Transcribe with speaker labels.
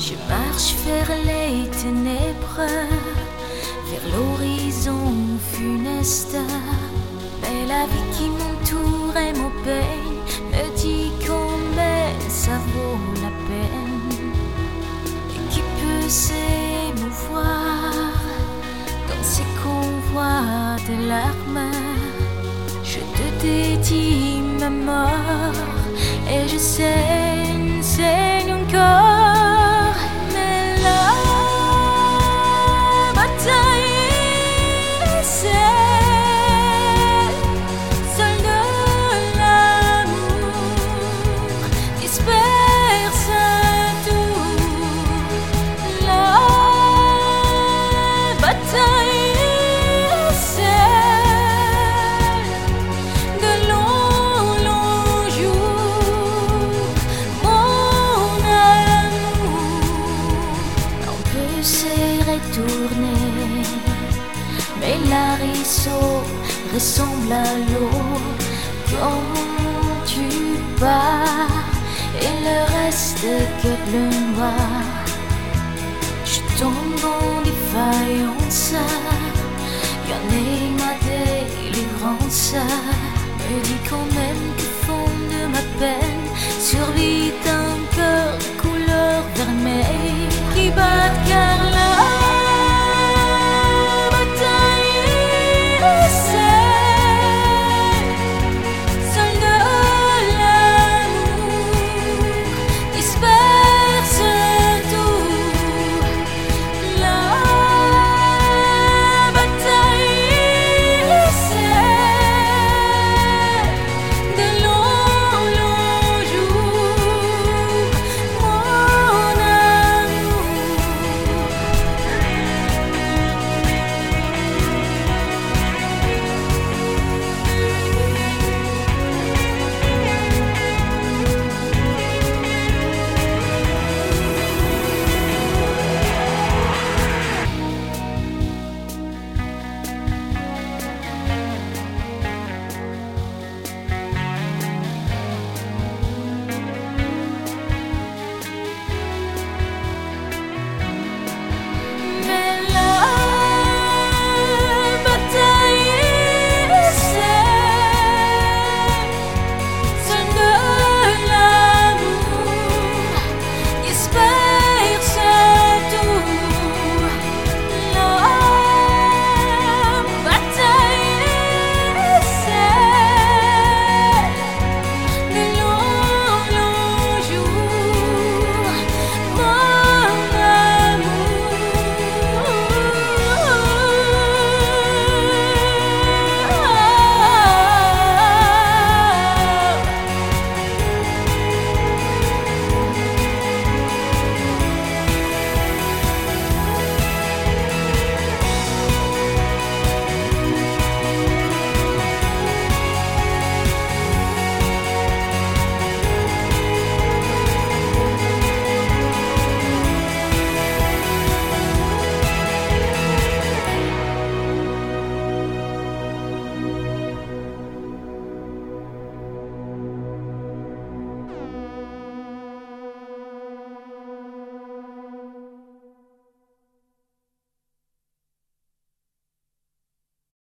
Speaker 1: Je marche vers les ténèbres, vers l'horizon funeste. Mais la vie qui m'entoure et m'opeigne me dit combien ça vaut la peine. Et qui peut s'émouvoir dans ces convois de larmes. Je te dédie ma mort et je saigne encore. Mais la bataille est celle de l'amour, disperse tout. La bataille tourner, mais l'arrisseau ressemble à l'eau quand tu pars et le reste que bleu noir. Je tombe en défaillance, y'en est ma délivrance. Me dit quand même que fond de ma peine survit